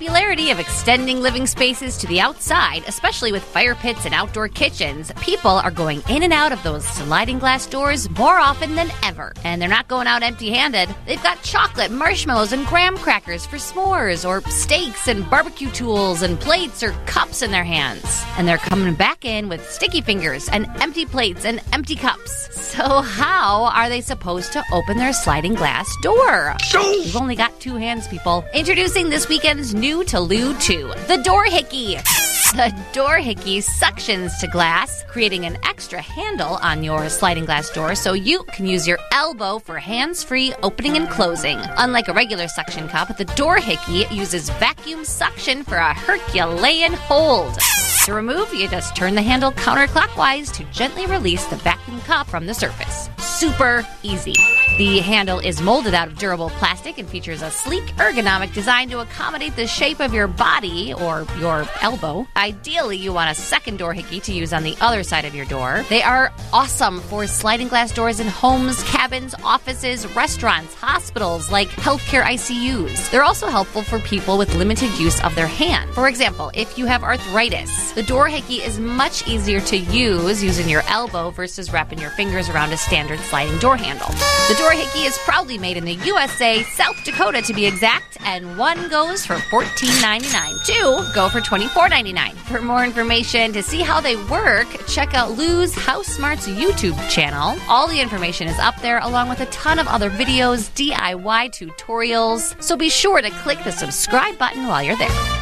popularity of extending living spaces to the outside, especially with fire pits and outdoor kitchens, people are going in and out of those sliding glass doors more often than ever. And they're not going out empty-handed. They've got chocolate, marshmallows, and graham crackers for s'mores, or steaks and barbecue tools and plates or cups in their hands. And they're coming back in with sticky fingers and empty plates and empty cups. So how are they supposed to open their sliding glass door? You've only got two hands, people. Introducing this weekend's new Tolu 2, the Doohickey. The Doohickey suctions to glass, creating an extra handle on your sliding glass door so you can use your elbow for hands-free opening and closing. Unlike a regular suction cup, the Doohickey uses vacuum suction for a Herculean hold. To remove, you just turn the handle counterclockwise to gently release the vacuum cup from the surface. Super easy. The handle is molded out of durable plastic and features a sleek, ergonomic design to accommodate the shape of your body or your elbow. Ideally, you want a second Doohickey to use on the other side of your door. They are awesome for sliding glass doors in homes, cabins, offices, restaurants, hospitals, like healthcare ICUs. They're also helpful for people with limited use of their hand. For example, if you have arthritis, the Doohickey is much easier to use using your elbow versus wrapping your fingers around a standard sliding door handle. The Doohickey is proudly made in the USA, South Dakota to be exact, and one goes for $14.99. Two go for $24.99. For more information to see how they work, check out Lou's House Smarts YouTube channel. All the information is up there, along with a ton of other videos, DIY tutorials, so be sure to click the subscribe button while you're there.